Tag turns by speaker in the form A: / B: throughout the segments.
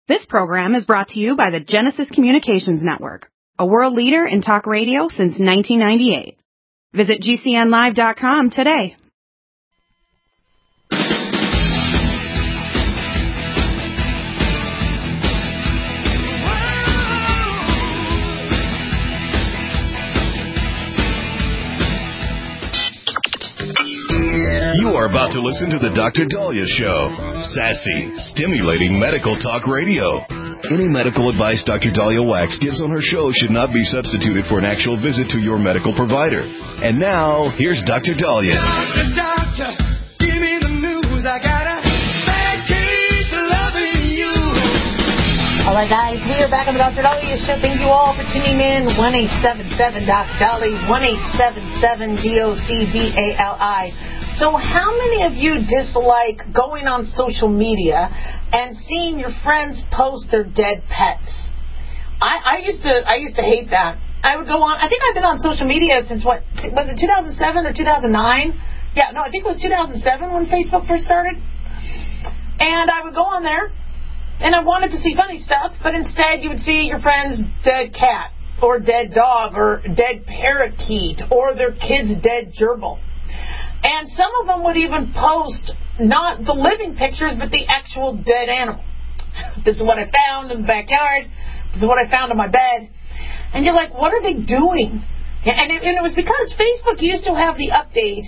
A: This program is brought to you by the Genesis Communications Network, a world leader in talk radio since 1998. Visit GCNlive.com today.
B: You are about to listen to the Dr. Daliah Show. Sassy, stimulating medical talk radio. Any medical advice Dr. Daliah Wax gives on her show should not be substituted for an actual visit to your medical provider. And now, here's Dr. Daliah.
C: Doctor, give me the news. I got a bad case of loving you.
D: All right, guys, we are back on the Dr. Daliah Show. Thank you all for tuning in. 1-877-Dr. Dali, 1-877-DOCDALI. So how many of you dislike going on social media and seeing your friends post their dead pets? I used to hate that. I would go on. I think I've been on social media since was it 2007 or 2009? Yeah, no, I think it was 2007 when Facebook first started. And I would go on there, and I wanted to see funny stuff, but instead you would see your friend's dead cat or dead dog or dead parakeet or their kid's dead gerbil. And some of them would even post not the living pictures, but the actual dead animal. This is what I found in the backyard. This is what I found on my bed. And you're like, what are they doing? And it was because Facebook used to have the update.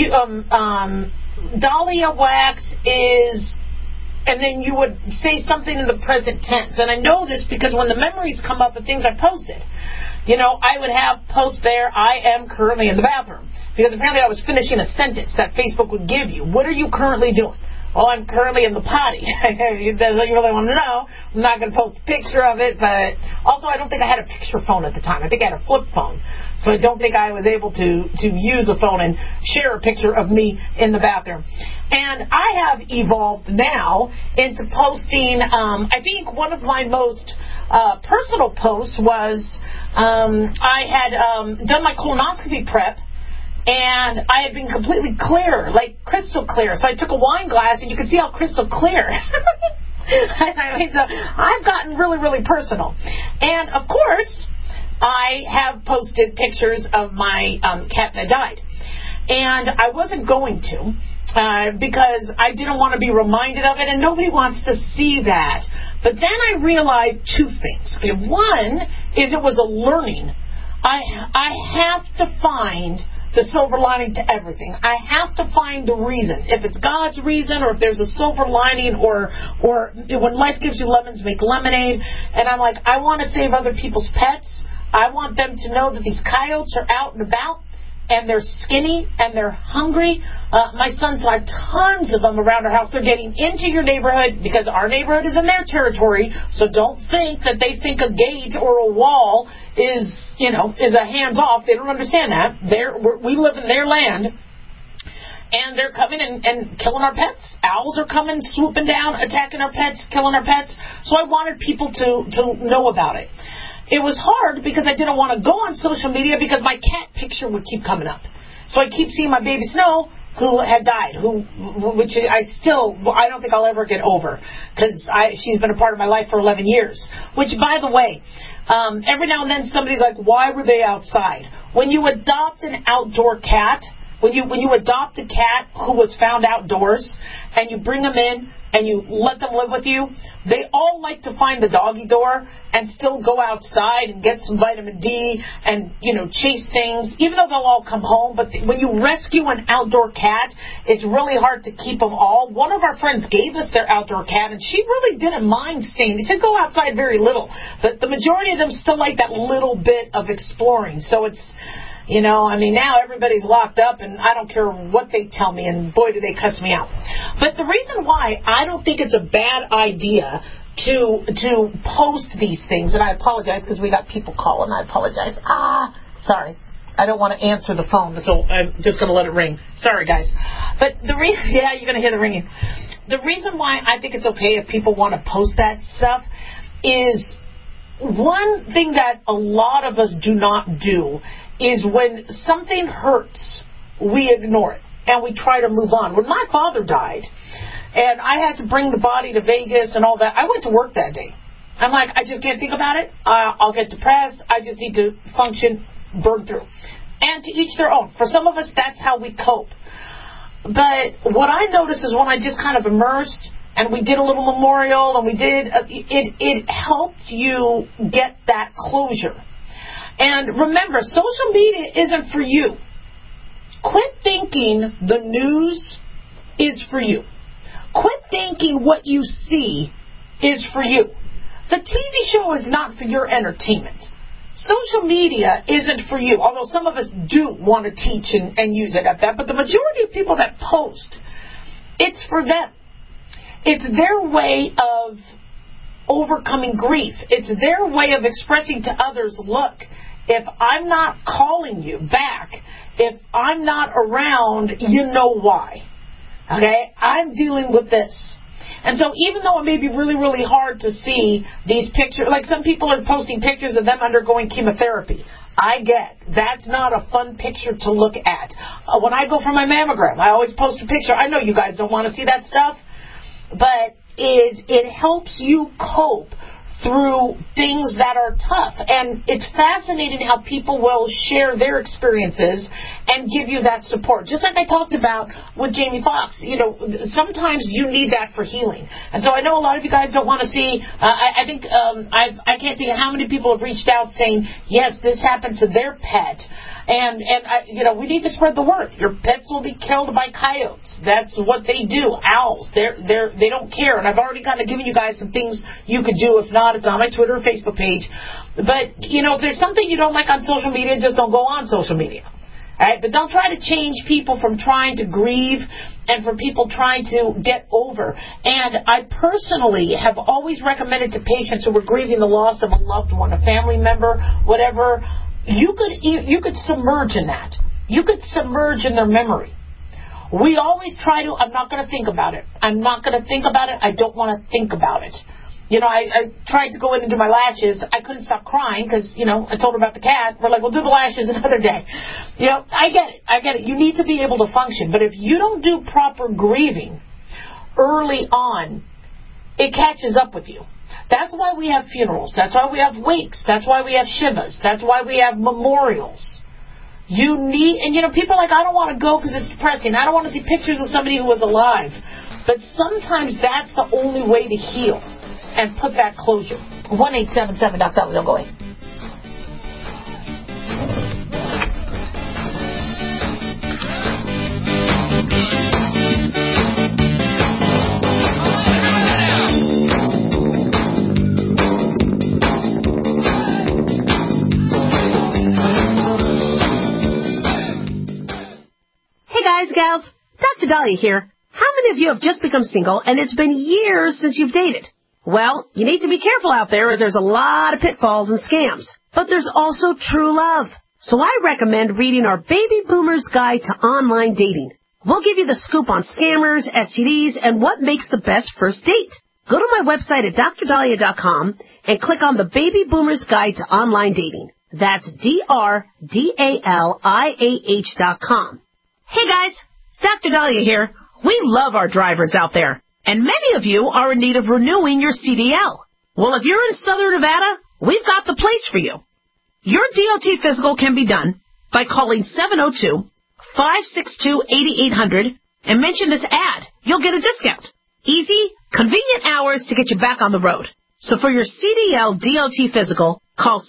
D: Daliah Wax is... And then you would say something in the present tense. And I know this because when the memories come up of things I posted, I would have post there, I am currently in the bathroom. Because apparently I was finishing a sentence that Facebook would give you. What are you currently doing? Well, I'm currently in the potty. That's what you really want to know. I'm not going to post a picture of it, but also I don't think I had a picture phone at the time. I think I had a flip phone. So I don't think I was able to use a phone and share a picture of me in the bathroom. And I have evolved now into posting, I think one of my most personal posts was I had done my colonoscopy prep. And I had been completely clear, like crystal clear. So I took a wine glass, and you can see how crystal clear. So I've gotten really, really personal. And, of course, I have posted pictures of my cat that died. And I wasn't going to because I didn't want to be reminded of it, and nobody wants to see that. But then I realized two things. Okay, one is it was a learning. I have to find the silver lining to everything. I have to find the reason. If it's God's reason, or if there's a silver lining, or when life gives you lemons, make lemonade. And I'm like, I want to save other people's pets. I want them to know that these coyotes are out and about, and they're skinny, and they're hungry. My son saw tons of them around our house. They're getting into your neighborhood because our neighborhood is in their territory. So don't think that they think a gate or a wall is a hands-off. They don't understand that. We live in their land. And they're coming and killing our pets. Owls are coming, swooping down, attacking our pets, killing our pets. So I wanted people to know about it. It was hard because I didn't want to go on social media because my cat picture would keep coming up. So I keep seeing my baby Snow, who had died, which I don't think I'll ever get over because she's been a part of my life for 11 years. Which, by the way, every now and then somebody's like, why were they outside? When you adopt an outdoor cat, when you adopt a cat who was found outdoors and you bring them in and you let them live with you, they all like to find the doggy door and still go outside and get some vitamin D and, chase things, even though they'll all come home. But when you rescue an outdoor cat, it's really hard to keep them all. One of our friends gave us their outdoor cat, and she really didn't mind staying. They said go outside very little. But the majority of them still like that little bit of exploring. So it's... now everybody's locked up, and I don't care what they tell me, and boy, do they cuss me out. But the reason why I don't think it's a bad idea to post these things, and I apologize because we got people calling. I apologize. Sorry. I don't want to answer the phone, so I'm just going to let it ring. Sorry, guys. But you're going to hear the ringing. The reason why I think it's okay if people want to post that stuff is one thing that a lot of us do not do is when something hurts, we ignore it and we try to move on. When my father died, and I had to bring the body to Vegas and all that. I went to work that day. I'm like, I just can't think about it. I'll get depressed. I just need to function, burn through. And to each their own. For some of us, that's how we cope. But what I noticed is when I just kind of immersed and we did a little memorial and we did, it helped you get that closure. And remember, social media isn't for you. Quit thinking the news is for you. Quit thinking what you see is for you. The TV show is not for your entertainment. Social media isn't for you, although some of us do want to teach and use it at that. But the majority of people that post, it's for them. It's their way of overcoming grief. It's their way of expressing to others, look, if I'm not calling you back, if I'm not around, you know why. Okay? I'm dealing with this. And so even though it may be really, really hard to see these pictures, like some people are posting pictures of them undergoing chemotherapy. I get that's not a fun picture to look at. When I go for my mammogram, I always post a picture. I know you guys don't want to see that stuff, but it helps you cope through things that are tough. And it's fascinating how people will share their experiences and give you that support. Just like I talked about with Jamie Foxx, sometimes you need that for healing. And so I know a lot of you guys don't want to see, I think I can't tell you how many people have reached out saying, yes, this happened to their pet. And we need to spread the word. Your pets will be killed by coyotes. That's what they do. Owls. They don't care. And I've already kind of given you guys some things you could do. If not, it's on my Twitter or Facebook page. But, if there's something you don't like on social media, just don't go on social media. All right? But don't try to change people from trying to grieve and for people trying to get over. And I personally have always recommended to patients who were grieving the loss of a loved one, a family member, whatever, you could submerge in that. You could submerge in their memory. We always try to, I'm not going to think about it. I'm not going to think about it. I don't want to think about it. I tried to go in and do my lashes. I couldn't stop crying because, I told her about the cat. We're like, we'll do the lashes another day. I get it. You need to be able to function. But if you don't do proper grieving early on, it catches up with you. That's why we have funerals. That's why we have wakes. That's why we have shivas. That's why we have memorials. You need, and people are like, I don't want to go because it's depressing. I don't want to see pictures of somebody who was alive. But sometimes that's the only way to heal and put that closure. 1-877-DOC-WL. Go away.
E: Gals, Dr. Dahlia here. How many of you have just become single and it's been years since you've dated? Well, you need to be careful out there as there's a lot of pitfalls and scams. But there's also true love. So I recommend reading our Baby Boomer's Guide to Online Dating. We'll give you the scoop on scammers, STDs, and what makes the best first date. Go to my website at drdahlia.com and click on the Baby Boomer's Guide to Online Dating. That's DRDALIAH.com. Hey guys, Dr. Dahlia here. We love our drivers out there, and many of you are in need of renewing your CDL. Well, if you're in Southern Nevada, we've got the place for you. Your DOT physical can be done by calling 702-562-8800 and mention this ad. You'll get a discount. Easy, convenient hours to get you back on the road. So for your CDL DOT physical, call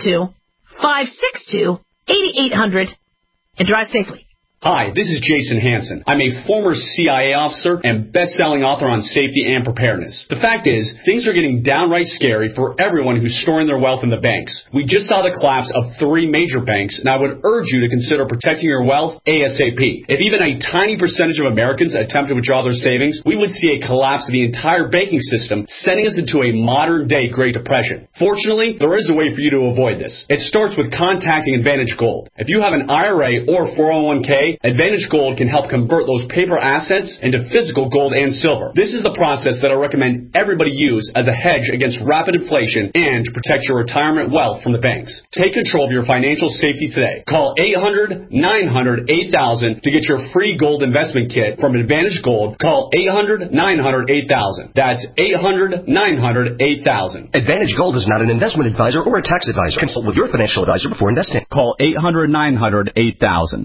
E: 702-562-8800 and drive safely.
F: Hi, this is Jason Hansen. I'm a former CIA officer and best-selling author on safety and preparedness. The fact is, things are getting downright scary for everyone who's storing their wealth in the banks. We just saw the collapse of 3 major banks, and I would urge you to consider protecting your wealth ASAP. If even a tiny percentage of Americans attempt to withdraw their savings, we would see a collapse of the entire banking system, sending us into a modern-day Great Depression. Fortunately, there is a way for you to avoid this. It starts with contacting Advantage Gold. If you have an IRA or 401k, today, Advantage Gold can help convert those paper assets into physical gold and silver. This is the process that I recommend everybody use as a hedge against rapid inflation and to protect your retirement wealth from the banks. Take control of your financial safety today. Call 800-900-8000 to get your free gold investment kit from Advantage Gold. Call 800-900-8000. That's 800-900-8000.
G: Advantage Gold is not an investment advisor or a tax advisor. Consult with your financial advisor before investing.
H: Call 800-900-8000.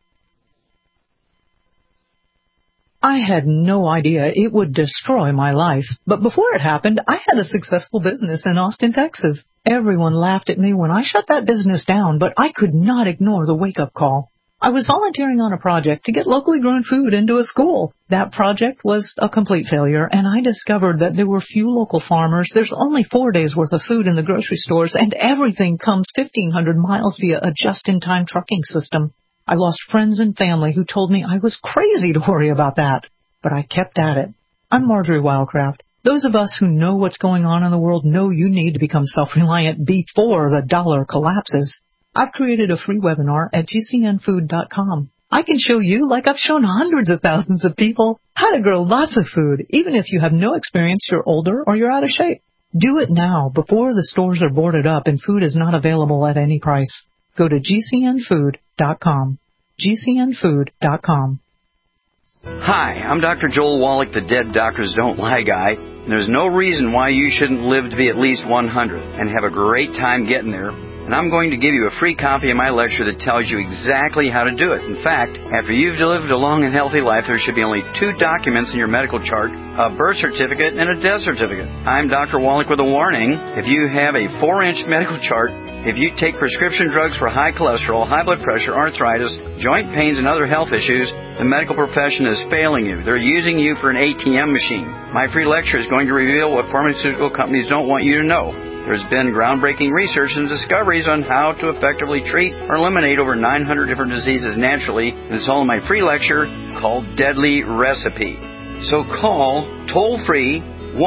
I: I had no idea it would destroy my life, but before it happened, I had a successful business in Austin, Texas. Everyone laughed at me when I shut that business down, but I could not ignore the wake-up call. I was volunteering on a project to get locally grown food into a school. That project was a complete failure, and I discovered that there were few local farmers. There's only 4 days' worth of food in the grocery stores, and everything comes 1,500 miles via a just-in-time trucking system. I lost friends and family who told me I was crazy to worry about that, but I kept at it. I'm Marjorie Wildcraft. Those of us who know what's going on in the world know you need to become self-reliant before the dollar collapses. I've created a free webinar at gcnfood.com. I can show you, like I've shown hundreds of thousands of people, how to grow lots of food, even if you have no experience, you're older, or you're out of shape. Do it now before the stores are boarded up and food is not available at any price. Go to gcnfood.com. gcnfood.com.
J: Hi, I'm Dr. Joel Wallach, the Dead Doctors Don't Lie guy, and there's no reason why you shouldn't live to be at least 100 and have a great time getting there. And I'm going to give you a free copy of my lecture that tells you exactly how to do it. In fact, after you've lived a long and healthy life, there should be only 2 documents in your medical chart, a birth certificate and a death certificate. I'm Dr. Wallach with a warning. If you have a 4-inch medical chart, if you take prescription drugs for high cholesterol, high blood pressure, arthritis, joint pains, and other health issues, the medical profession is failing you. They're using you for an ATM machine. My free lecture is going to reveal what pharmaceutical companies don't want you to know. There's been groundbreaking research and discoveries on how to effectively treat or eliminate over 900 different diseases naturally, and it's all in my free lecture called Deadly Recipe. So call toll-free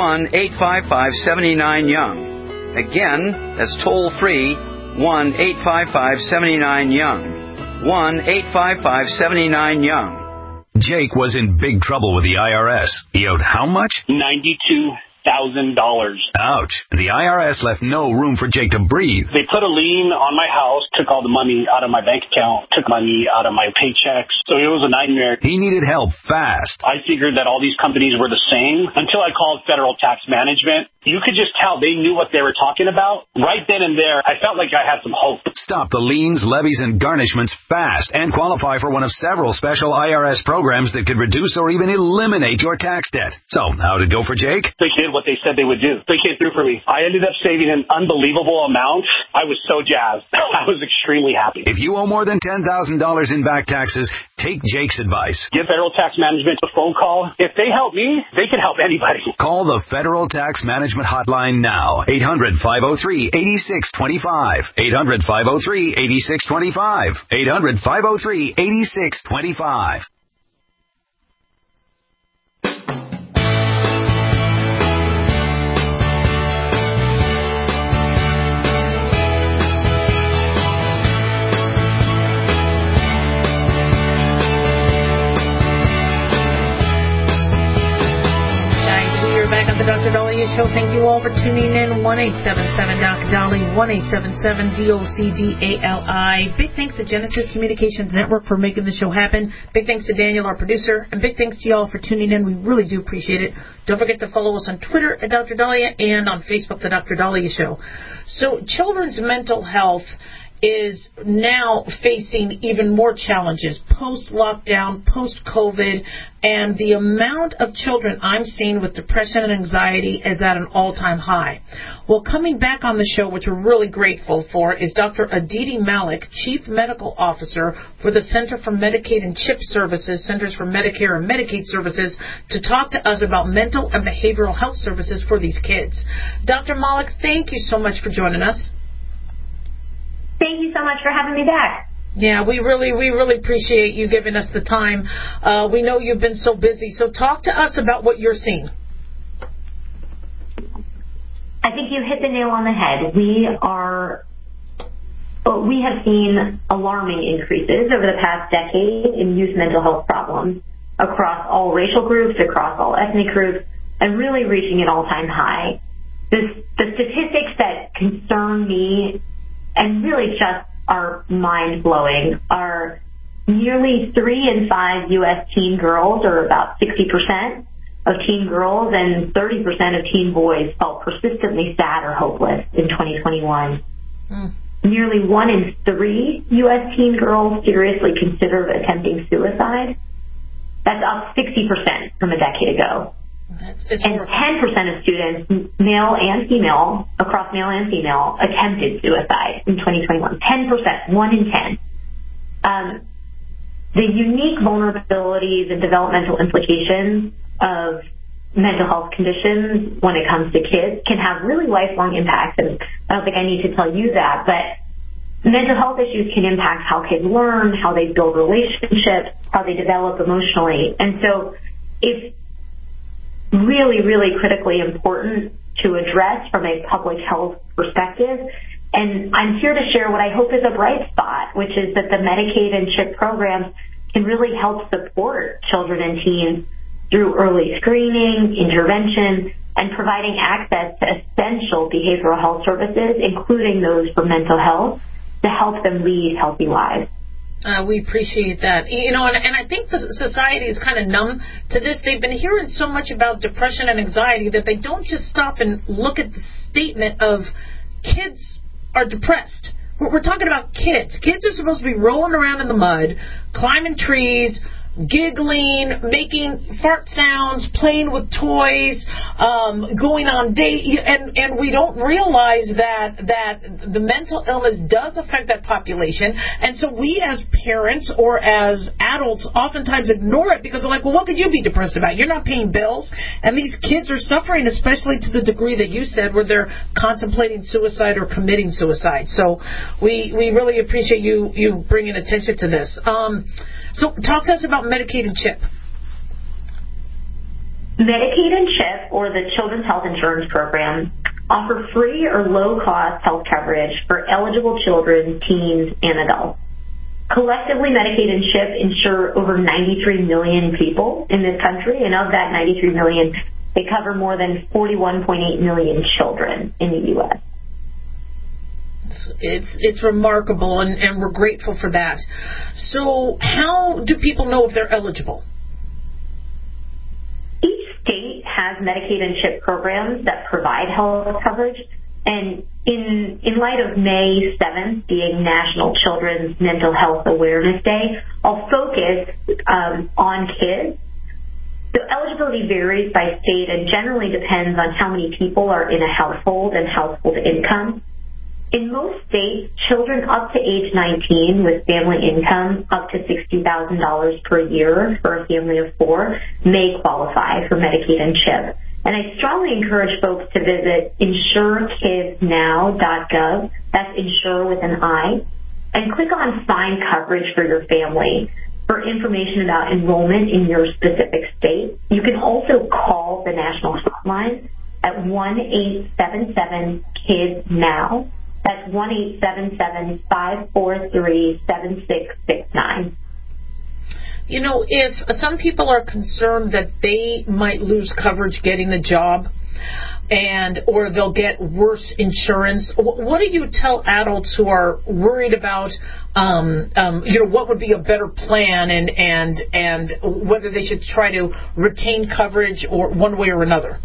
J: 1-855-79-YOUNG. Again, that's toll-free 1-855-79-YOUNG. 1-855-79-YOUNG.
B: Jake was in big trouble with the IRS. He owed how much?
K: $92,000.
B: Ouch. The IRS left no room for Jake to breathe.
K: They put a lien on my house, took all the money out of my bank account, took money out of my paychecks. So it was a nightmare.
B: He needed help fast.
K: I figured that all these companies were the same until I called Federal Tax Management. You could just tell they knew what they were talking about. Right then and there, I felt like I had some hope.
B: Stop the liens, levies, and garnishments fast and qualify for one of several special IRS programs that could reduce or even eliminate your tax debt. So, how'd it go for Jake?
K: They did what they said they would do. They came through for me. I ended up saving an unbelievable amount. I was so jazzed. I was extremely happy.
B: If you owe more than $10,000 in back taxes, take Jake's advice.
K: Give Federal Tax Management a phone call. If they help me, they can help anybody.
B: Call the Federal Tax Management Hotline now. 800-503-8625. 800-503-8625. 800-503-8625.
D: The Dr. Dahlia Show. Thank you all for tuning in. 1-877-Dr. Dolly, 1-877-DOCDALI. Big thanks to Genesis Communications Network for making the show happen. Big thanks to Daniel, our producer, and big thanks to y'all for tuning in. We really do appreciate it. Don't forget to follow us on Twitter at Dr. Dahlia and on Facebook, The Dr. Dahlia Show. So children's mental health is now facing even more challenges post-lockdown, post-COVID, and the amount of children I'm seeing with depression and anxiety is at an all-time high. Well, coming back on the show, which we're really grateful for, is Dr. Aditi Malik, Chief Medical Officer for the Center for Medicaid and CHIP Services, Centers for Medicare and Medicaid Services, to talk to us about mental and behavioral health services for these kids. Dr. Malik, thank you so much for joining us.
L: Thank you so much for having me back.
D: Yeah, we really appreciate you giving us the time. We know you've been so busy, so talk to us about what you're seeing.
L: I think you hit the nail on the head. We are we have seen alarming increases over the past decade in youth mental health problems across all racial groups, across all ethnic groups, and really reaching an all-time high. The statistics that concern me and really just are mind-blowing are nearly 3 in 5 U.S. teen girls, or about 60% of teen girls, and 30% of teen boys felt persistently sad or hopeless in 2021. Nearly 1 in 3 U.S. teen girls seriously considered attempting suicide. That's up 60% from a decade ago. And 10% of students, male and female, across male and female, attempted suicide in 2021. 10%, 1 in 10. The unique vulnerabilities and developmental implications of mental health conditions when it comes to kids can have really lifelong impacts. And I don't think I need to tell you that, but mental health issues can impact how kids learn, how they build relationships, how they develop emotionally. And so it's really, really critically important to address from a public health perspective. And I'm here to share what I hope is a bright spot, which is that the Medicaid and CHIP programs can really help support children and teens through early screening, intervention, and providing access to essential behavioral health services, including those for mental health, to help them lead healthy lives.
D: We appreciate that. And I think the society is kind of numb to this. They've been hearing so much about depression and anxiety that they don't just stop and look at the statement of kids are depressed. We're talking about kids. Kids are supposed to be rolling around in the mud, climbing trees, giggling, making fart sounds, playing with toys, going on dates, and we don't realize that the mental illness does affect that population, and so we as parents or as adults oftentimes ignore it because they're like, well, what could you be depressed about? You're not paying bills, and these kids are suffering, especially to the degree that you said where they're contemplating suicide or committing suicide. So we really appreciate you bringing attention to this. So talk to us about Medicaid and CHIP.
L: Medicaid and CHIP, or the Children's Health Insurance Program, offer free or low-cost health coverage for eligible children, teens, and adults. Collectively, Medicaid and CHIP insure over 93 million people in this country, and of that 93 million, they cover more than 41.8 million children in the U.S.
D: It's remarkable, and we're grateful for that. So how do people know if they're eligible?
L: Each state has Medicaid and CHIP programs that provide health coverage. And in light of May 7th being National Children's Mental Health Awareness Day, I'll focus on kids. The eligibility varies by state and generally depends on how many people are in a household and household income. In most states, children up to age 19 with family income up to $60,000 per year for a family of 4 may qualify for Medicaid and CHIP. And I strongly encourage folks to visit insurekidsnow.gov, that's insure with an I, and click on Find Coverage for your family for information about enrollment in your specific state. You can also call the national hotline at 1-877-KIDS-NOW. That's 1-877-543-7669.
D: You know, if some people are concerned that they might lose coverage getting the job, or they'll get worse insurance, what do you tell adults who are worried about, what would be a better plan and whether they should try to retain coverage or one way or another?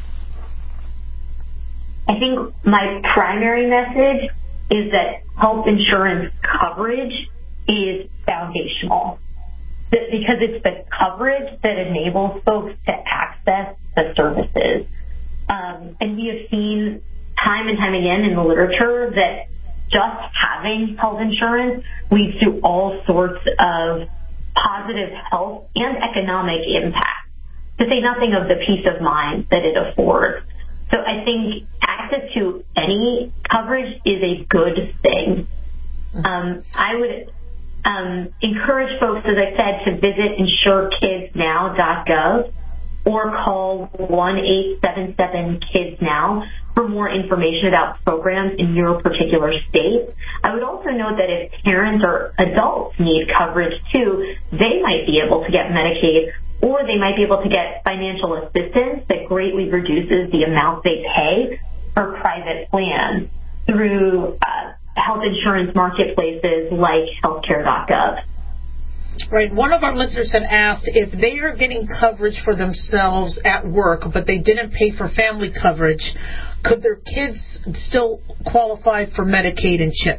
L: I think my primary message is that health insurance coverage is foundational, because it's the coverage that enables folks to access the services. And we have seen time and time again in the literature that just having health insurance leads to all sorts of positive health and economic impact, to say nothing of the peace of mind that it affords. So I think access to any coverage is a good thing. I would encourage folks, as I said, to visit insurekidsnow.gov or call 1-877-KIDS-NOW for more information about programs in your particular state. I would also note that if parents or adults need coverage too, they might be able to get Medicaid, or they might be able to get financial assistance that greatly reduces the amount they pay for private plans through health insurance marketplaces like healthcare.gov.
D: Right. One of our listeners had asked if they are getting coverage for themselves at work, but they didn't pay for family coverage, could their kids still qualify for Medicaid and CHIP?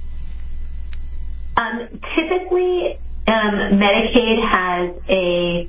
L: Typically, Medicaid has a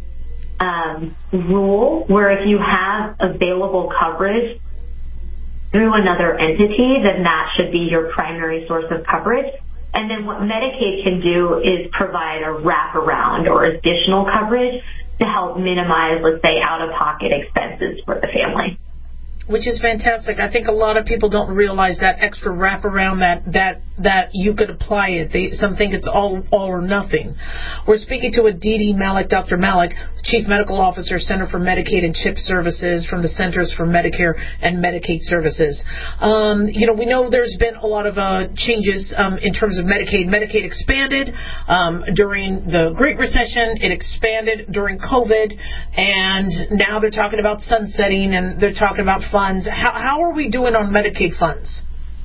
L: rule where if you have available coverage through another entity, then that should be your primary source of coverage. And then what Medicaid can do is provide a wraparound or additional coverage to help minimize, let's say, out-of-pocket expenses for the family.
D: Which is fantastic. I think a lot of people don't realize that extra wraparound that you could apply it. Some think it's all or nothing. We're speaking to Aditi Malik, Dr. Malik, Chief Medical Officer, Center for Medicaid and CHIP Services from the Centers for Medicare and Medicaid Services. We know there's been a lot of changes in terms of Medicaid. Medicaid expanded during the Great Recession. It expanded during COVID, and now they're talking about sunsetting, and they're talking about funds. How are we doing on Medicaid funds?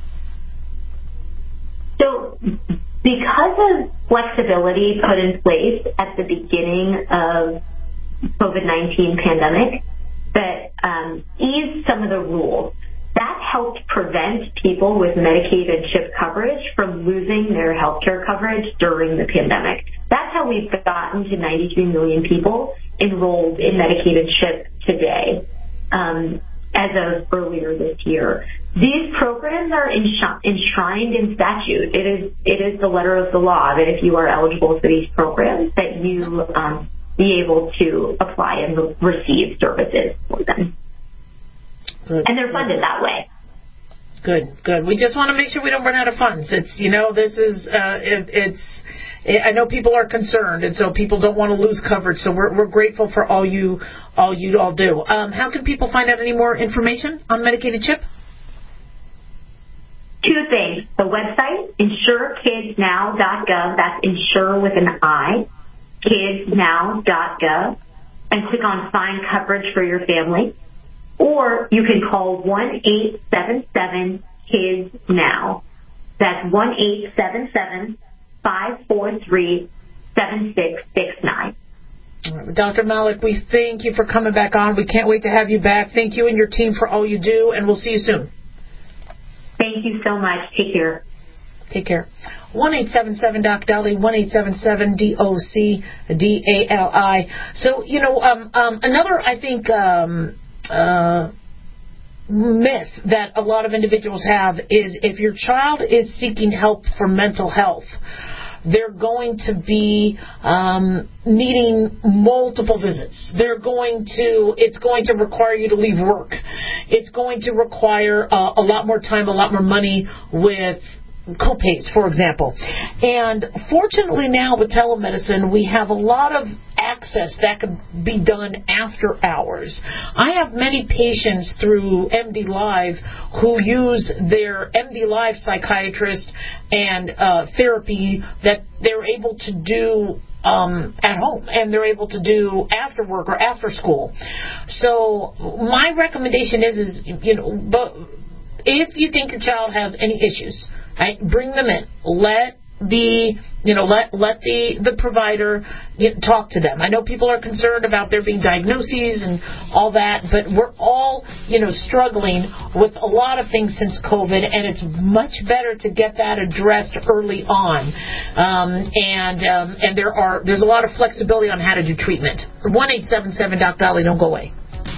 L: So because of flexibility put in place at the beginning of COVID-19 pandemic that eased some of the rules, that helped prevent people with Medicaid and CHIP coverage from losing their health care coverage during the pandemic. That's how we've gotten to 93 million people enrolled in Medicaid and CHIP today. As of earlier this year. These programs are enshrined in statute. It is the letter of the law that if you are eligible for these programs, that you be able to apply and receive services for them.
D: Good.
L: And they're funded that way.
D: Good. We just want to make sure we don't run out of funds. I know people are concerned, and so people don't want to lose coverage. So we're grateful for all you do. How can people find out any more information on Medicaid and CHIP?
L: Two things. The website, insurekidsnow.gov. That's insure with an I, kidsnow.gov, and click on Find Coverage for Your Family. Or you can call 1-877-KIDS-NOW. That's 1-877-543-7669.
D: Dr. Malik, we thank you for coming back on. We can't wait to have you back. Thank you and your team for all you do, and we'll see you soon.
L: Thank you so much. Take care.
D: Take care. 1-877-DOC-DALI, 1-877-DOC-DALI. So, another, I think, myth that a lot of individuals have is if your child is seeking help for mental health, they're going to be needing multiple visits. It's going to require you to leave work. It's going to require a lot more time, a lot more money with co-pays, for example. And fortunately now with telemedicine, we have a lot of access that could be done after hours. I have many patients through MD Live who use their MD Live psychiatrist and therapy that they're able to do at home, and they're able to do after work or after school. So my recommendation is but if you think your child has any issues, right, bring them in. Let the provider talk to them. I know people are concerned about there being diagnoses and all that, but we're all struggling with a lot of things since COVID, and it's much better to get that addressed early on. And there's a lot of flexibility on how to do treatment. 1-877-DOC-DALI. Don't go away.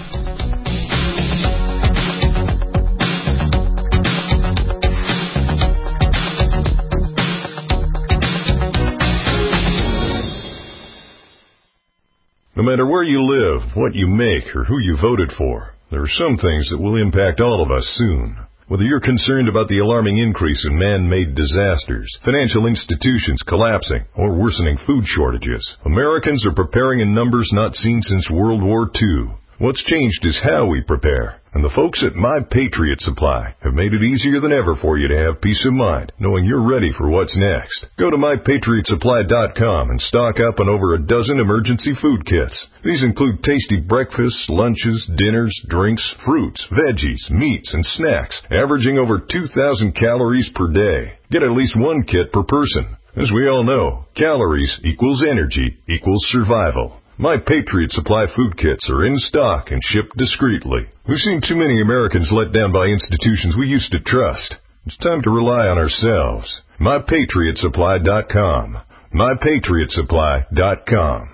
M: No matter where you live, what you make, or who you voted for, there are some things that will impact all of us soon. Whether you're concerned about the alarming increase in man-made disasters, financial institutions collapsing, or worsening food shortages, Americans are preparing in numbers not seen since World War II. What's changed is how we prepare. And the folks at My Patriot Supply have made it easier than ever for you to have peace of mind, knowing you're ready for what's next. Go to MyPatriotSupply.com and stock up on over a dozen emergency food kits. These include tasty breakfasts, lunches, dinners, drinks, fruits, veggies, meats, and snacks, averaging over 2,000 calories per day. Get at least one kit per person. As we all know, calories equals energy equals survival. My Patriot Supply food kits are in stock and shipped discreetly. We've seen too many Americans let down by institutions we used to trust. It's time to rely on ourselves. MyPatriotSupply.com. MyPatriotSupply.com.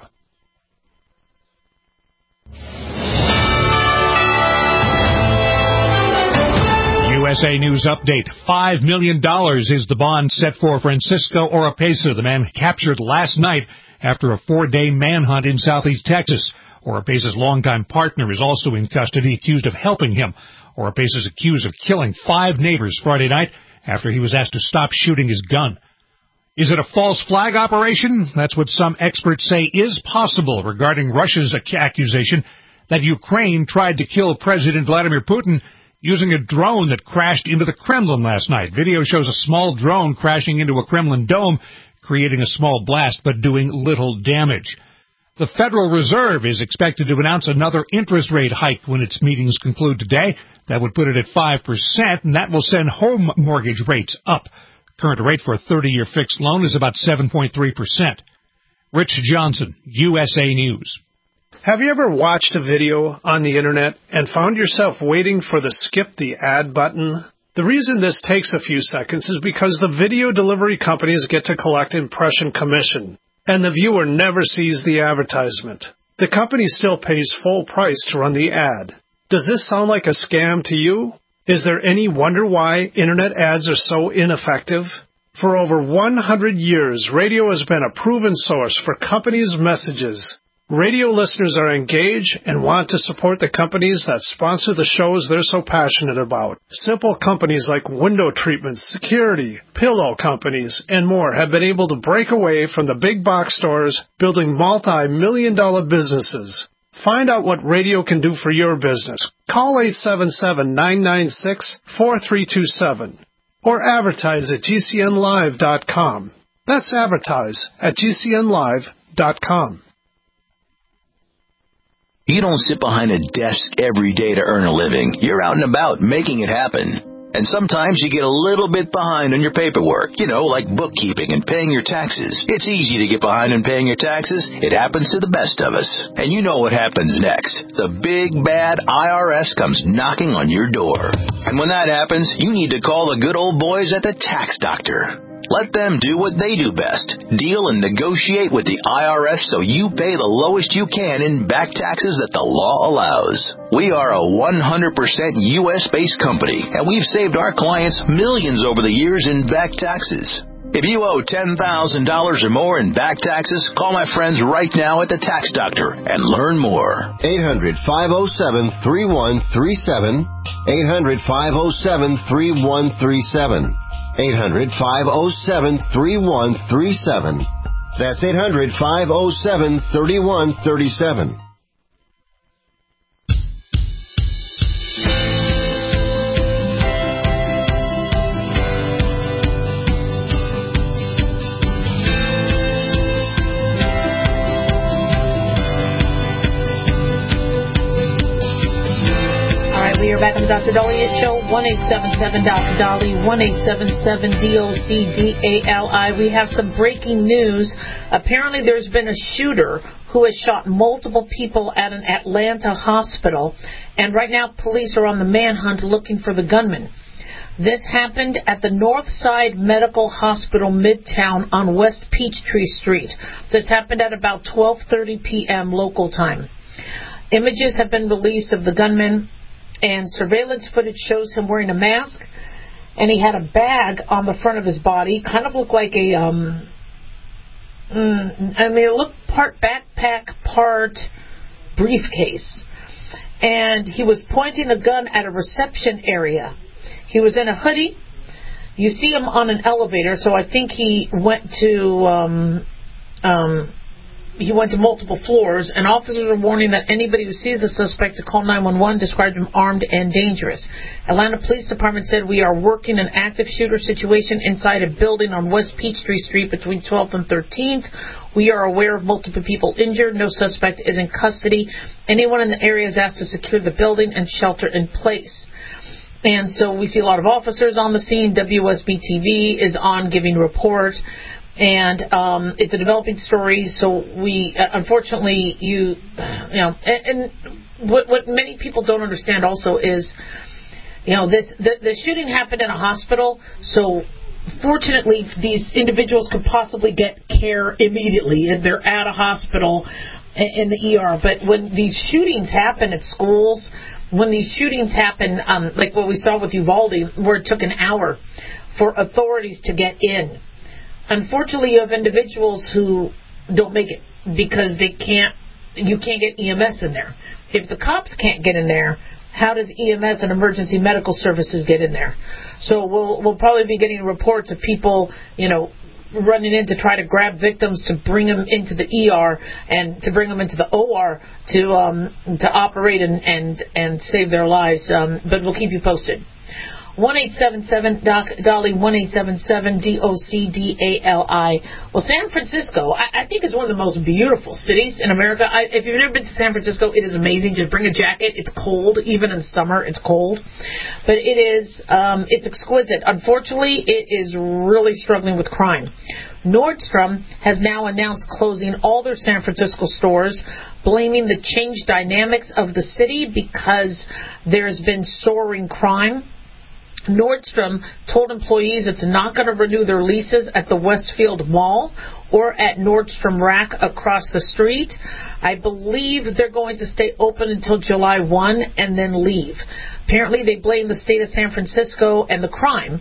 N: USA News Update. $5 million is the bond set for Francisco Oropesa, the man captured last night after a 4-day manhunt in southeast Texas. Oropesa's longtime partner is also in custody, accused of helping him. Oropesa is accused of killing 5 neighbors Friday night after he was asked to stop shooting his gun. Is it a false flag operation? That's what some experts say is possible regarding Russia's accusation that Ukraine tried to kill President Vladimir Putin using a drone that crashed into the Kremlin last night. Video shows a small drone crashing into a Kremlin dome, creating a small blast but doing little damage. The Federal Reserve is expected to announce another interest rate hike when its meetings conclude today. That would put it at 5%, and that will send home mortgage rates up. Current rate for a 30-year fixed loan is about 7.3%. Rich Johnson, USA News.
O: Have you ever watched a video on the internet and found yourself waiting for the skip the ad button? The reason this takes a few seconds is because the video delivery companies get to collect impression commission, and the viewer never sees the advertisement. The company still pays full price to run the ad. Does this sound like a scam to you? Is there any wonder why internet ads are so ineffective? For over 100 years, radio has been a proven source for companies' messages. Radio listeners are engaged and want to support the companies that sponsor the shows they're so passionate about. Simple companies like window treatments, security, pillow companies, and more have been able to break away from the big box stores, building multi-million-dollar businesses. Find out what radio can do for your business. Call 877-996-4327 or advertise at GCNlive.com. That's advertise at GCNlive.com.
P: You don't sit behind a desk every day to earn a living. You're out and about making it happen. And sometimes you get a little bit behind on your paperwork, like bookkeeping and paying your taxes. It's easy to get behind on paying your taxes. It happens to the best of us. And you know what happens next. The big, bad IRS comes knocking on your door. And when that happens, you need to call the good old boys at the Tax Doctor. Let them do what they do best. Deal and negotiate with the IRS so you pay the lowest you can in back taxes that the law allows. We are a 100% U.S.-based company, and we've saved our clients millions over the years in back taxes. If you owe $10,000 or more in back taxes, call my friends right now at the Tax Doctor and learn more.
Q: 800-507-3137. 800-507-3137. 800-507-3137. That's 800-507-3137.
D: We are back on the Dr. Daliah Show, 1-877-Dr. Dolly, 1-877-DOCDALI. We have some breaking news. Apparently there's been a shooter who has shot multiple people at an Atlanta hospital, and right now police are on the manhunt looking for the gunman. This happened at the Northside Medical Hospital Midtown on West Peachtree Street. This happened at about 12:30 p.m. local time. Images have been released of the gunman, and surveillance footage shows him wearing a mask, and he had a bag on the front of his body. Kind of looked like a, it looked part backpack, part briefcase. And he was pointing a gun at a reception area. He was in a hoodie. You see him on an elevator, so I think he went to multiple floors, and officers are warning that anybody who sees the suspect to call 911, described him armed and dangerous. Atlanta Police Department said, we are working an active shooter situation inside a building on West Peachtree Street between 12th and 13th. We are aware of multiple people injured. No suspect is in custody. Anyone in the area is asked to secure the building and shelter in place. And so we see a lot of officers on the scene. WSB-TV is on giving report. And it's a developing story, so we, unfortunately, and what many people don't understand also is, the shooting happened in a hospital, so fortunately these individuals could possibly get care immediately, and they're at a hospital in the ER. But when these shootings happen at schools, when these shootings happen, like what we saw with Uvalde, where it took an hour for authorities to get in, unfortunately, you have individuals who don't make it because you can't get EMS in there. If the cops can't get in there, how does EMS and emergency medical services get in there? So we'll probably be getting reports of people, running in to try to grab victims to bring them into the ER and to bring them into the OR to operate and save their lives. But we'll keep you posted. 1-877-DOC-DOLLY, 1-877-DOC-DALI. Well, San Francisco, I think, is one of the most beautiful cities in America. If you've never been to San Francisco, it is amazing. Just bring a jacket. It's cold. Even in summer, it's cold. But it's exquisite. Unfortunately, it is really struggling with crime. Nordstrom has now announced closing all their San Francisco stores, blaming the changed dynamics of the city because there's been soaring crime. Nordstrom told employees it's not going to renew their leases at the Westfield Mall or at Nordstrom Rack across the street. I believe they're going to stay open until July 1 and then leave. Apparently, they blame the state of San Francisco and the crime.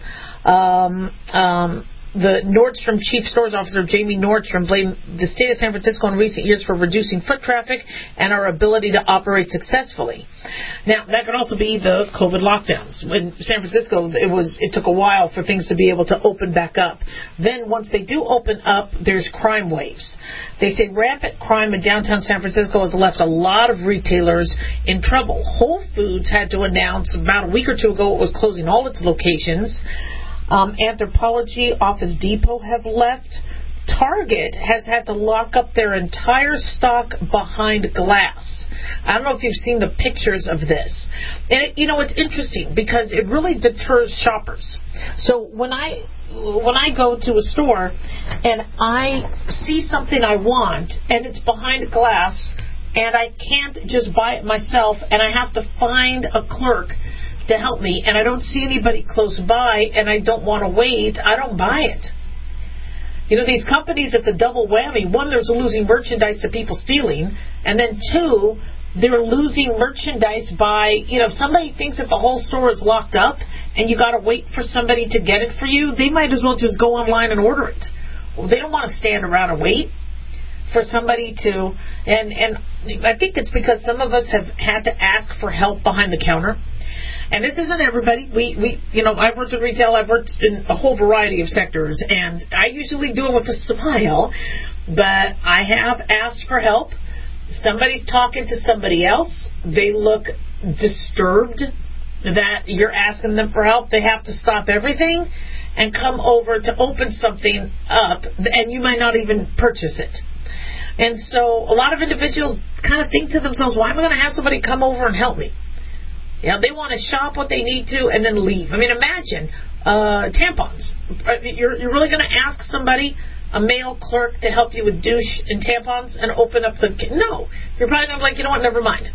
D: The Nordstrom Chief Stores Officer, Jamie Nordstrom, blamed the state of San Francisco in recent years for reducing foot traffic and our ability to operate successfully. Now, that could also be the COVID lockdowns. In San Francisco, it took a while for things to be able to open back up. Then, once they do open up, there's crime waves. They say rampant crime in downtown San Francisco has left a lot of retailers in trouble. Whole Foods had to announce about a week or two ago it was closing all its locations. Anthropologie, Office Depot have left. Target has had to lock up their entire stock behind glass. I don't know if you've seen the pictures of this. And it's interesting because it really deters shoppers. So when I go to a store and I see something I want and it's behind glass and I can't just buy it myself and I have to find a clerk to help me, and I don't see anybody close by, and I don't want to wait, I don't buy it. These companies, it's a double whammy. One, there's losing merchandise to people stealing, and then two, they're losing merchandise by, if somebody thinks that the whole store is locked up, and you got to wait for somebody to get it for you, they might as well just go online and order it. Well, they don't want to stand around and wait for somebody to, and I think it's because some of us have had to ask for help behind the counter. And this isn't everybody. I've worked in retail. I've worked in a whole variety of sectors, and I usually do it with a smile. But I have asked for help. Somebody's talking to somebody else. They look disturbed that you're asking them for help. They have to stop everything and come over to open something up, and you might not even purchase it. And so a lot of individuals kind of think to themselves, why am I going to have somebody come over and help me? They want to shop what they need to and then leave. I mean, imagine tampons. You're really going to ask somebody, a male clerk, to help you with douche and tampons and open up the... No. You're probably going to be like, you know what, never mind.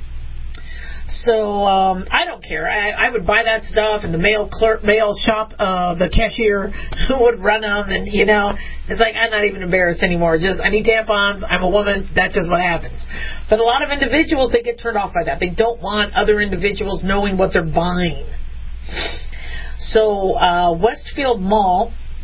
D: So I don't care. I would buy that stuff, and the male shop, the cashier would run them, and it's like I'm not even embarrassed anymore. Just I need tampons. I'm a woman. That's just what happens. But a lot of individuals, they get turned off by that. They don't want other individuals knowing what they're buying. So Westfield Mall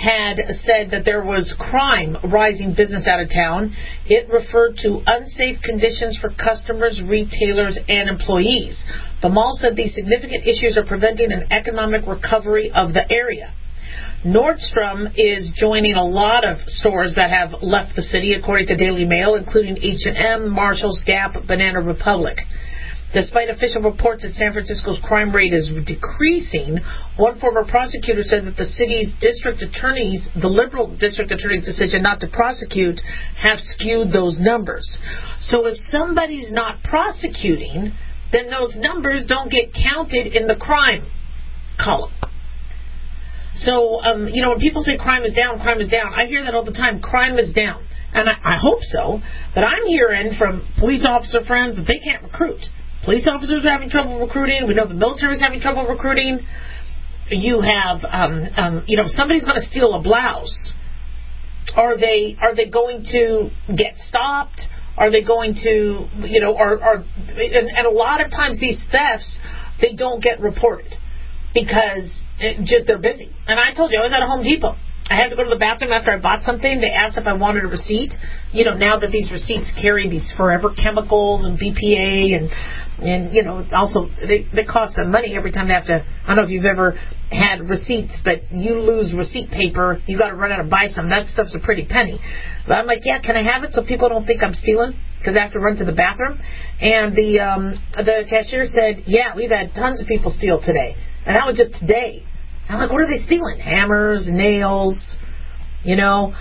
D: had said that there was crime rising business out of town. It referred to unsafe conditions for customers, retailers, and employees. The mall said these significant issues are preventing an economic recovery of the area. Nordstrom is joining a lot of stores that have left the city, according to Daily Mail, including H&M, Marshalls, Gap, Banana Republic. Despite official reports that San Francisco's crime rate is decreasing, one former prosecutor said that the city's the liberal district attorney's decision not to prosecute have skewed those numbers. So if somebody's not prosecuting, then those numbers don't get counted in the crime column. So, when people say crime is down, I hear that all the time, crime is down. And I hope so, but I'm hearing from police officer friends that they can't recruit. Police officers are having trouble recruiting. We know the military is having trouble recruiting. You have, if somebody's going to steal a blouse, are they going to get stopped? Are they going to, and a lot of times these thefts, they don't get reported because they're busy. And I told you, I was at a Home Depot. I had to go to the bathroom after I bought something. They asked if I wanted a receipt. Now that these receipts carry these forever chemicals and BPA and also they cost them money every time they have to. I don't know if you've ever had receipts, but you lose receipt paper. You got to run out and buy some. That stuff's a pretty penny. But I'm like, yeah, can I have it so people don't think I'm stealing? Because I have to run to the bathroom. And the cashier said, yeah, we've had tons of people steal today. And that was just today. I'm like, what are they stealing? Hammers, nails, we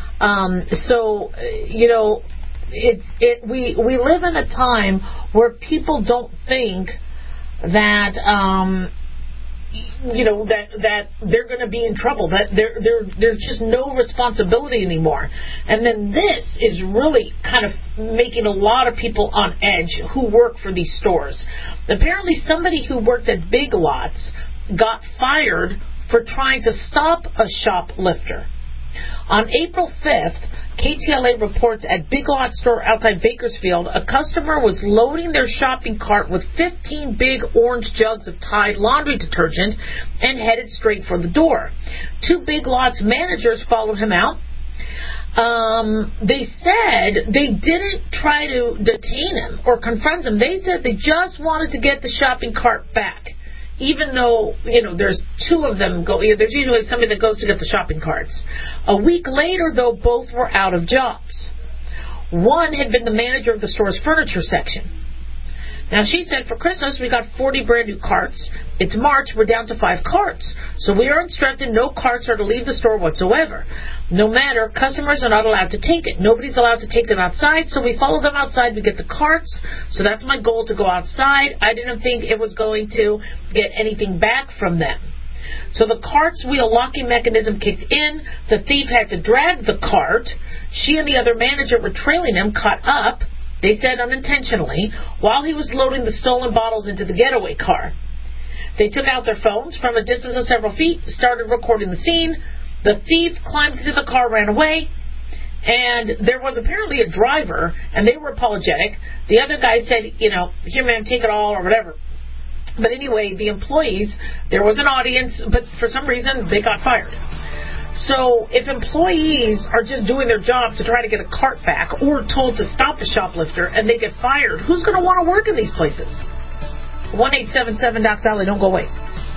D: live in a time where people don't think that that they're going to be in trouble, that there's just no responsibility anymore. And then this is really kind of making a lot of people on edge who work for these stores. Apparently somebody who worked at Big Lots got fired for trying to stop a shoplifter. On April 5th, KTLA reports at Big Lots store outside Bakersfield, a customer was loading their shopping cart with 15 big orange jugs of Tide laundry detergent and headed straight for the door. 2 Big Lots managers followed him out. They said they didn't try to detain him or confront him. They said they just wanted to get the shopping cart back. Even though, there's 2 of them there's usually somebody that goes to get the shopping carts. A week later, though, both were out of jobs. One had been the manager of the store's furniture section. Now, she said, for Christmas, we got 40 brand new carts. It's March, we're down to 5 carts. So we are instructed no carts are to leave the store whatsoever. No matter, customers are not allowed to take it. Nobody's allowed to take them outside, so we follow them outside. We get the carts. So that's my goal, to go outside. I didn't think it was going to get anything back from them. So the cart's wheel locking mechanism kicked in. The thief had to drag the cart. She and the other manager were trailing him, caught up. They said unintentionally, while he was loading the stolen bottles into the getaway car. They took out their phones from a distance of several feet, started recording the scene. The thief climbed into the car, ran away, and there was apparently a driver, and they were apologetic. The other guy said, here, man, take it all, or whatever. But anyway, the employees, there was an audience, but for some reason, they got fired. So if employees are just doing their job to try to get a cart back or told to stop a shoplifter and they get fired, who's going to want to work in these places? 1-877-DOC-DOLLY. Don't go away.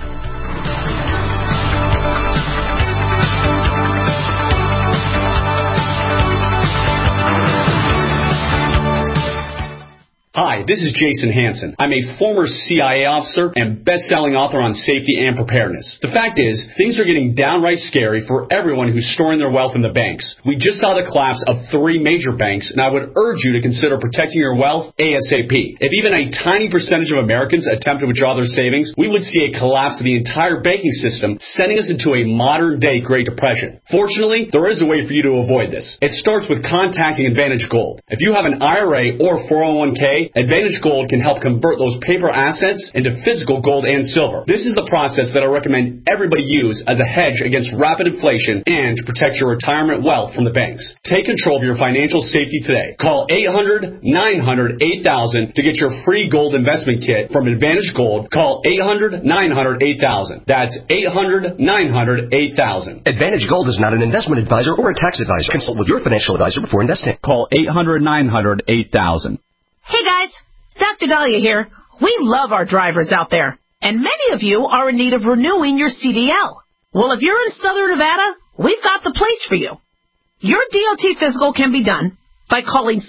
F: Hi, this is Jason Hansen. I'm a former CIA officer and best-selling author on safety and preparedness. The fact is, things are getting downright scary for everyone who's storing their wealth in the banks. We just saw the collapse of 3 major banks, and I would urge you to consider protecting your wealth ASAP. If even a tiny percentage of Americans attempt to withdraw their savings, we would see a collapse of the entire banking system, sending us into a modern-day Great Depression. Fortunately, there is a way for you to avoid this. It starts with contacting Advantage Gold. If you have an IRA or 401k, Advantage Advantage Gold can help convert those paper assets into physical gold and silver. This is the process that I recommend everybody use as a hedge against rapid inflation and to protect your retirement wealth from the banks. Take control of your financial safety today. Call 800-900-8000 to get your free gold investment kit from Advantage Gold. Call 800-900-8000. That's 800-900-8000.
G: Advantage Gold is not an investment advisor or a tax advisor. Consult with your financial advisor before investing.
H: Call 800-900-8000.
E: Hey guys, Dr. Dahlia here. We love our drivers out there, and many of you are in need of renewing your CDL. Well, if you're in Southern Nevada, we've got the place for you. Your DOT physical can be done by calling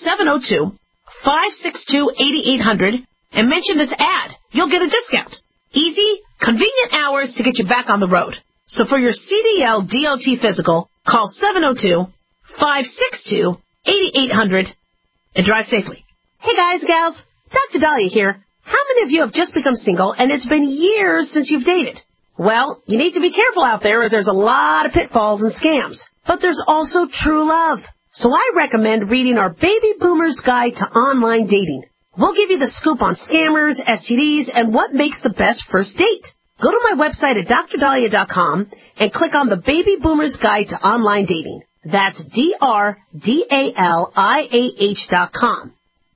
E: 702-562-8800 and mention this ad. You'll get a discount. Easy, convenient hours to get you back on the road. So for your CDL DOT physical, call 702-562-8800 and drive safely. Hey guys, gals, Dr. Dahlia here. How many of you have just become single and it's been years since you've dated? Well, you need to be careful out there as there's a lot of pitfalls and scams. But there's also true love. So I recommend reading our Baby Boomer's Guide to Online Dating. We'll give you the scoop on scammers, STDs, and what makes the best first date. Go to my website at drdahlia.com and click on the Baby Boomer's Guide to Online Dating. That's DRDALIAH.com.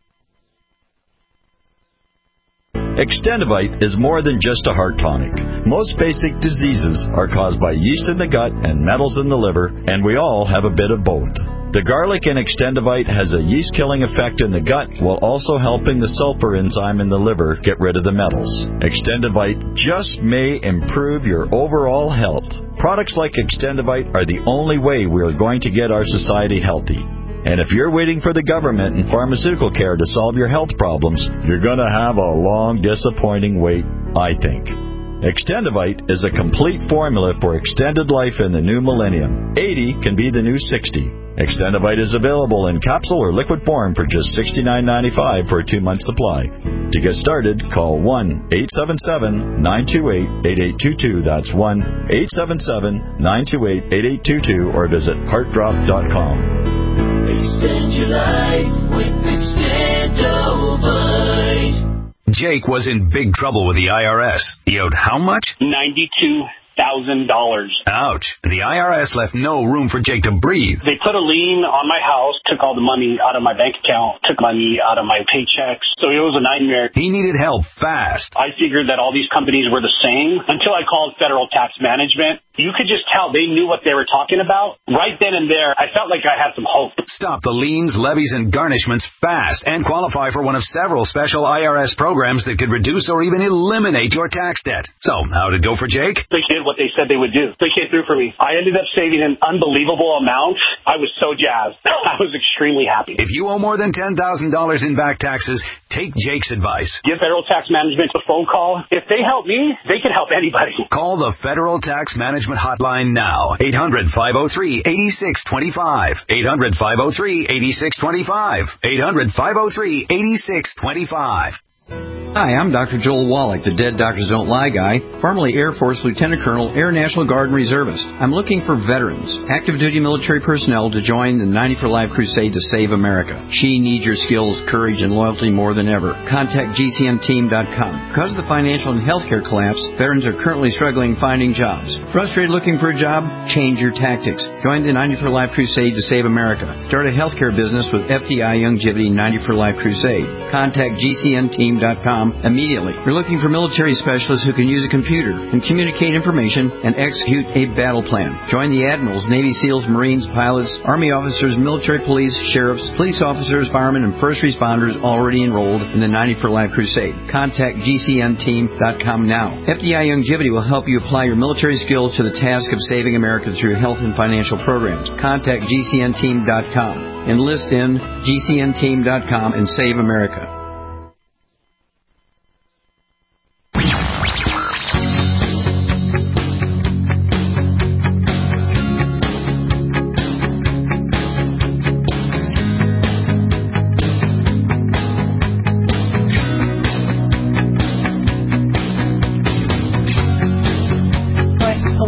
R: Extendivite is more than just a heart tonic. Most basic diseases are caused by yeast in the gut and metals in the liver, and we all have a bit of both. The garlic in Extendivite has a yeast-killing effect in the gut while also helping the sulfur enzyme in the liver get rid of the metals. Extendivite just may improve your overall health. Products like Extendivite are the only way we are going to get our society healthy. And if you're waiting for the government and pharmaceutical care to solve your health problems, you're going to have a long, disappointing wait, I think. Extendivite is a complete formula for extended life in the new millennium. 80 can be the new 60. Extendivite is available in capsule or liquid form for just $69.95 for a 2-month supply. To get started, call 1-877-928-8822. That's 1-877-928-8822 or visit heartdrop.com.
C: Extend your life with Extendivite.
S: Jake was in big trouble with the IRS. He owed how much?
K: $92,000.
S: Ouch. The IRS left no room for Jake to breathe.
K: They put a lien on my house, took all the money out of my bank account, took money out of my paychecks. So it was a nightmare.
S: He needed help fast.
K: I figured that all these companies were the same until I called Federal Tax Management. You could just tell they knew what they were talking about. Right then and there, I felt like I had some hope.
S: Stop the liens, levies, and garnishments fast and qualify for one of several special IRS programs that could reduce or even eliminate your tax debt. So, how did it go for Jake?
K: They did what they said they would do. They came through for me. I ended up saving an unbelievable amount. I was so jazzed. I was extremely happy.
S: If you owe more than $10,000 in back taxes, take Jake's advice.
K: Give Federal Tax Management a phone call. If they help me, they can help anybody.
S: Call the Federal Tax Management hotline now. 800-503-8625. 800-503-8625. 800-503-8625.
J: Hi, I'm Dr. Joel Wallach, the Dead Doctors Don't Lie guy, formerly Air Force Lieutenant Colonel, Air National Guard and Reservist. I'm looking for veterans, active duty military personnel to join the 90 for Life crusade to save America. She needs your skills, courage, and loyalty more than ever. Contact GCNteam.com. Because of the financial and healthcare collapse, veterans are currently struggling finding jobs. Frustrated looking for a job? Change your tactics. Join the 90 for Life crusade to save America. Start a healthcare business with FDI Youngevity 90 for Life crusade. Contact GCNteam.com immediately. We're looking for military specialists who can use a computer and communicate information and execute a battle plan. Join the admirals, Navy SEALs, Marines, pilots, Army officers, military police, sheriffs, police officers, firemen, and first responders already enrolled in the 90 for Life crusade. Contact GCNteam.com now. FDI Youngevity will help you apply your military skills to the task of saving America through health and financial programs. Contact GCNteam.com. Enlist in GCNteam.com and save America.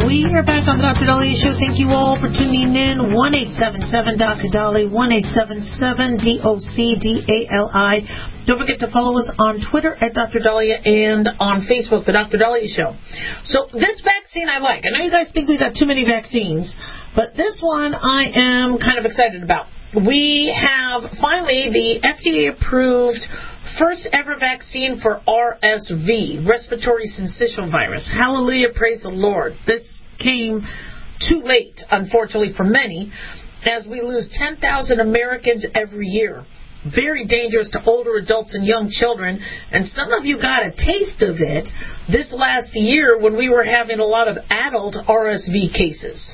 D: We are back on the Dr. Dahlia Show. Thank you all for tuning in. 1-877 Dr. Dali, 1-877-DOCDALI. Don't forget to follow us on Twitter at Dr. Dahlia and on Facebook, the Dr. Dahlia Show. So this vaccine I like. I know you guys think we got too many vaccines, but this one I am kind of excited about. We have finally the FDA approved first ever vaccine for RSV, respiratory syncytial virus. Hallelujah, praise the Lord. This came too late, unfortunately, for many, as we lose 10,000 Americans every year. Very dangerous to older adults and young children, and some of you got a taste of it this last year when we were having a lot of adult RSV cases.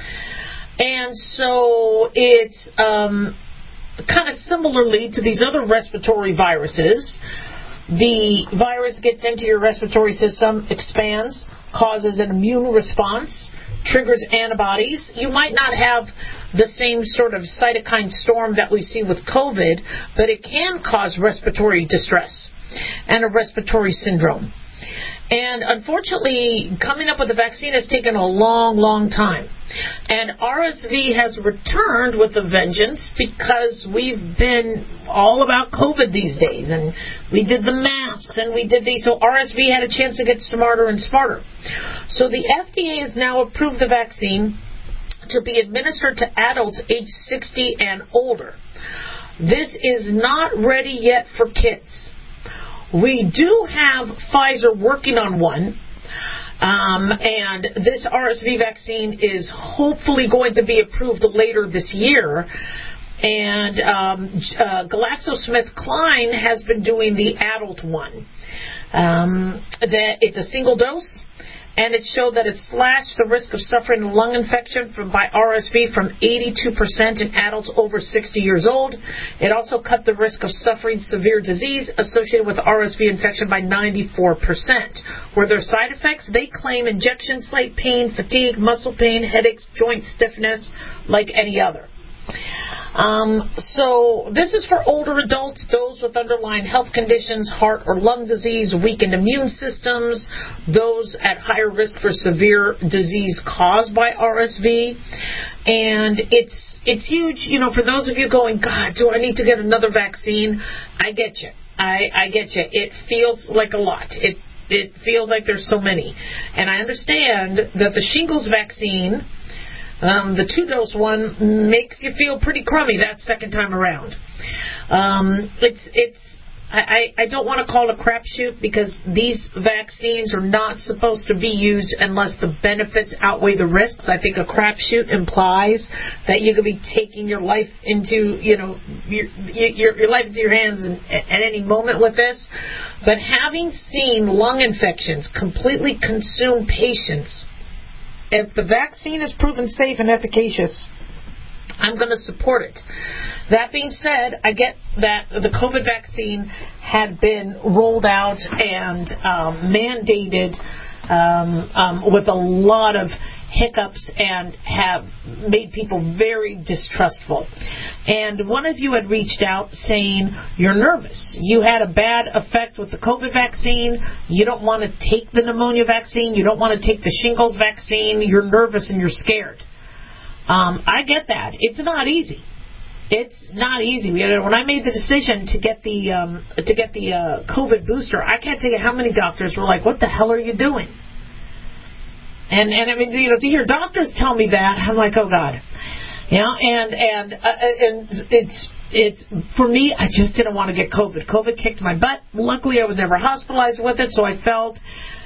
D: And so it's kind of similarly to these other respiratory viruses. The virus gets into your respiratory system, expands, causes an immune response, triggers antibodies. You might not have the same sort of cytokine storm that we see with COVID, but it can cause respiratory distress and a respiratory syndrome. And unfortunately, coming up with a vaccine has taken a long, long time. And RSV has returned with a vengeance because we've been all about COVID these days. And we did the masks and we did these. So RSV had a chance to get smarter and smarter. So the FDA has now approved the vaccine to be administered to adults age 60 and older. This is not ready yet for kids. We do have Pfizer working on one, and this RSV vaccine is hopefully going to be approved later this year. And GlaxoSmithKline has been doing the adult one. That it's a single dose. And it showed that it slashed the risk of suffering a lung infection by RSV from 82% in adults over 60 years old. It also cut the risk of suffering severe disease associated with RSV infection by 94%. Were there side effects? They claim injection site pain, fatigue, muscle pain, headaches, joint stiffness, like any other. So this is for older adults, those with underlying health conditions, heart or lung disease, weakened immune systems, those at higher risk for severe disease caused by RSV. And it's huge, for those of you going, God, do I need to get another vaccine? I get you. I get you. It feels like a lot. It feels like there's so many. And I understand that the shingles vaccine, the 2-dose one, makes you feel pretty crummy that second time around. I don't want to call it a crapshoot because these vaccines are not supposed to be used unless the benefits outweigh the risks. I think a crapshoot implies that you could be taking your life into, your life into your hands at any moment with this. But having seen lung infections completely consume patients, if the vaccine is proven safe and efficacious, I'm going to support it. That being said, I get that the COVID vaccine had been rolled out and mandated with a lot of hiccups and have made people very distrustful. And one of you had reached out saying you're nervous. You had a bad effect with the COVID vaccine. You don't want to take the pneumonia vaccine. You don't want to take the shingles vaccine. You're nervous and you're scared. I get that. It's not easy. It's not easy. When I made the decision to get the COVID booster, I can't tell you how many doctors were like, "What the hell are you doing?" And I mean, to hear doctors tell me that, I'm like, oh God, and it's for me. I just didn't want to get COVID. COVID kicked my butt. Luckily, I was never hospitalized with it, so I felt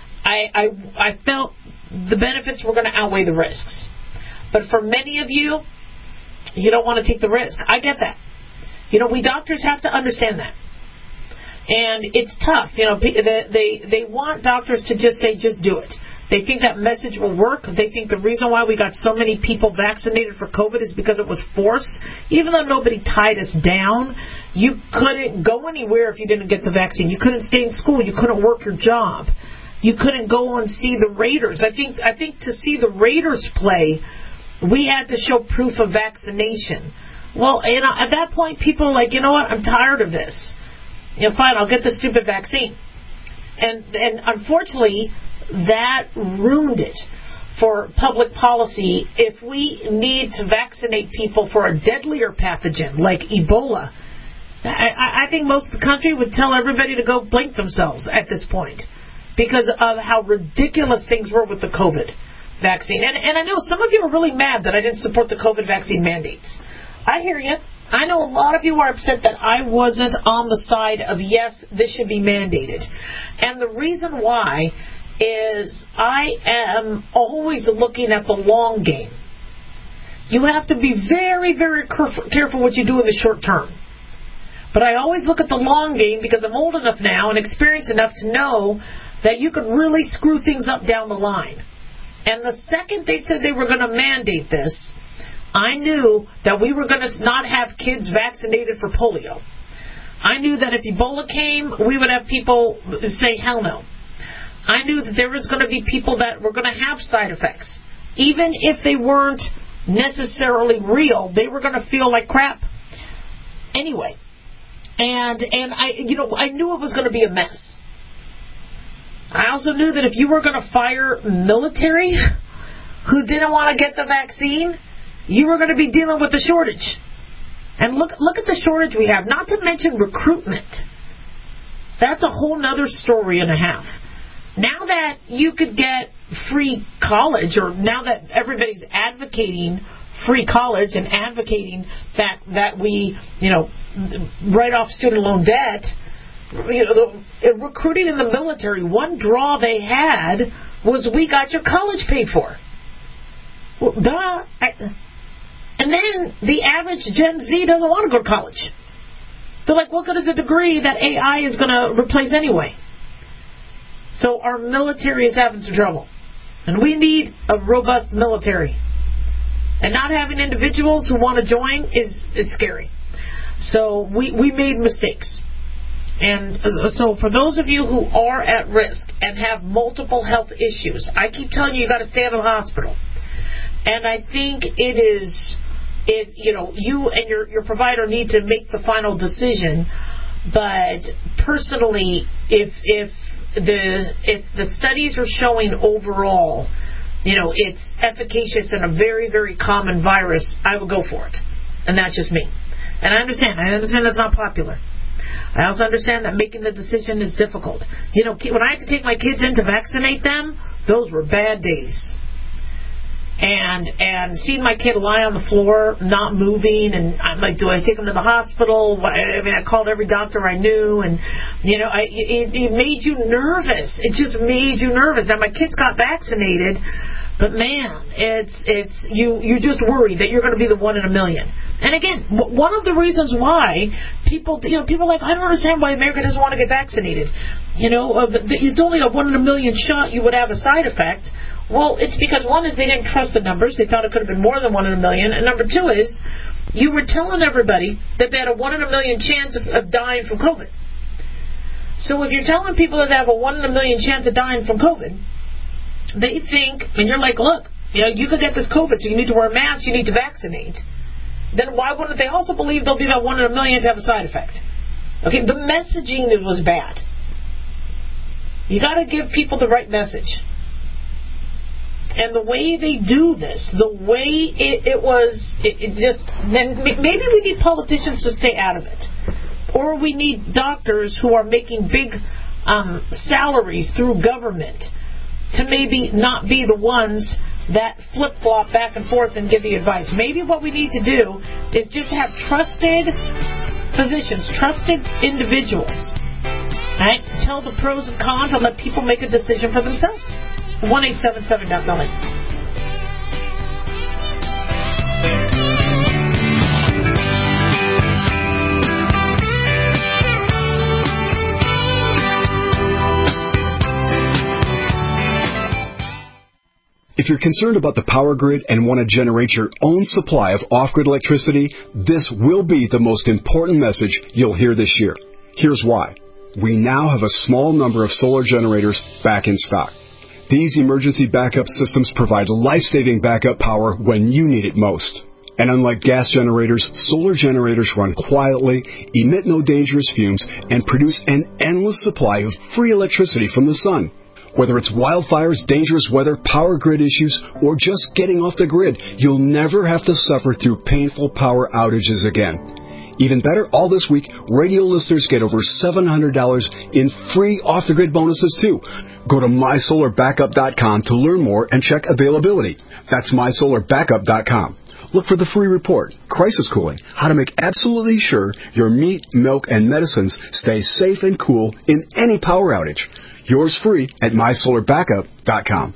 D: the benefits were going to outweigh the risks. But for many of you, you don't want to take the risk. I get that. We doctors have to understand that. And it's tough. They want doctors to just say, just do it. They think that message will work. They think the reason why we got so many people vaccinated for COVID is because it was forced. Even though nobody tied us down, you couldn't go anywhere if you didn't get the vaccine. You couldn't stay in school. You couldn't work your job. You couldn't go and see the Raiders. I think to see the Raiders play, we had to show proof of vaccination. Well, at that point, people are like, you know what? I'm tired of this. Fine, I'll get the stupid vaccine. And unfortunately, that ruined it for public policy if we need to vaccinate people for a deadlier pathogen like Ebola. I think most of the country would tell everybody to go blink themselves at this point because of how ridiculous things were with the COVID vaccine. And I know some of you are really mad that I didn't support the COVID vaccine mandates. I hear you. I know a lot of you are upset that I wasn't on the side of, yes, this should be mandated. And the reason why is I am always looking at the long game. You have to be very, very careful what you do in the short term. But I always look at the long game because I'm old enough now and experienced enough to know that you could really screw things up down the line. And the second they said they were going to mandate this, I knew that we were going to not have kids vaccinated for polio. I knew that if Ebola came, we would have people say, hell no. I knew that there was going to be people that were going to have side effects. Even if they weren't necessarily real, they were going to feel like crap. Anyway, and I knew it was going to be a mess. I also knew that if you were going to fire military who didn't want to get the vaccine, you were going to be dealing with the shortage. And look at the shortage we have, not to mention recruitment. That's a whole nother story and a half. Now that you could get free college, or now that everybody's advocating free college and advocating that we, write off student loan debt, recruiting in the military, one draw they had was we got your college paid for. Well, duh. And then the average Gen Z doesn't want to go to college. They're like, what good is a degree that AI is going to replace anyway? So our military is having some trouble. And we need a robust military. And not having individuals who want to join is scary. So we made mistakes. And so for those of you who are at risk and have multiple health issues, I keep telling you, you got to stay out of the hospital. And I think you and your provider need to make the final decision. But personally, if the studies are showing overall, it's efficacious in a very, very common virus, I would go for it. And that's just me. And I understand that's not popular. I also understand that making the decision is difficult. When I had to take my kids in to vaccinate them, those were bad days. And seeing my kid lie on the floor, not moving, and I'm like, do I take him to the hospital? I called every doctor I knew, and it made you nervous. It just made you nervous. Now my kids got vaccinated, but man, it's you just worry that you're going to be the one in a million. And again, one of the reasons why people are like, I don't understand why America doesn't want to get vaccinated. It's only a 1 in a million shot. You would have a side effect. Well, it's because one is they didn't trust the numbers. They thought it could have been more than 1 in a million. And number two is you were telling everybody that they had a 1 in a million chance of dying from COVID. So if you're telling people that they have a 1 in a million chance of dying from COVID, they think, and you're like, look, you could get this COVID, so you need to wear a mask, you need to vaccinate. Then why wouldn't they also believe there'll be that 1 in a million to have a side effect? Okay, the messaging was bad. You got to give people the right message. And the way they do this, the way then maybe we need politicians to stay out of it. Or we need doctors who are making big salaries through government to maybe not be the ones that flip-flop back and forth and give the advice. Maybe what we need to do is just have trusted physicians, trusted individuals, right? Tell the pros and cons and let people make a decision for themselves. 1-877-NOT-MILLION.
T: If you're concerned about the power grid and want to generate your own supply of off-grid electricity, this will be the most important message you'll hear this year. Here's why. We now have a small number of solar generators back in stock. These emergency backup systems provide life-saving backup power when you need it most. And unlike gas generators, solar generators run quietly, emit no dangerous fumes, and produce an endless supply of free electricity from the sun. Whether it's wildfires, dangerous weather, power grid issues, or just getting off the grid, you'll never have to suffer through painful power outages again. Even better, all this week, radio listeners get over $700 in free off-the-grid bonuses, too. Go to MySolarBackup.com to learn more and check availability. That's MySolarBackup.com. Look for the free report, Crisis Cooling, how to make absolutely sure your meat, milk, and medicines stay safe and cool in any power outage. Yours free at MySolarBackup.com.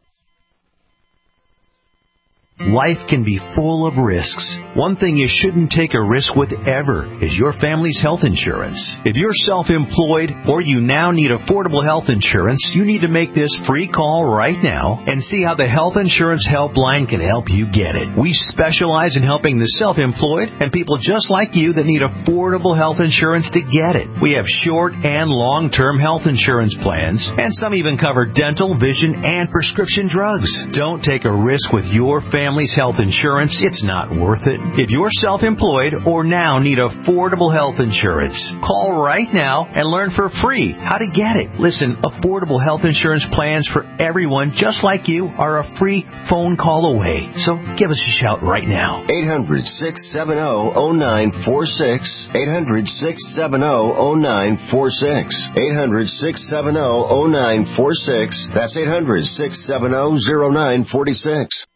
U: Life can be full of risks. One thing you shouldn't take a risk with ever is your family's health insurance. If you're self-employed or you now need affordable health insurance, you need to make this free call right now and see how the Health Insurance Helpline can help you get it. We specialize in helping the self-employed and people just like you that need affordable health insurance to get it. We have short and long-term health insurance plans, and some even cover dental, vision, and prescription drugs. Don't take a risk with your family's health insurance. It's not worth it. If you're self-employed or now need affordable health insurance, call right now and learn for free how to get it. Listen, affordable health insurance plans for everyone just like you are a free phone call away. So give us a shout right now.
Q: 800-670-0946. 800-670-0946. 800-670-0946. That's 800-670-0946.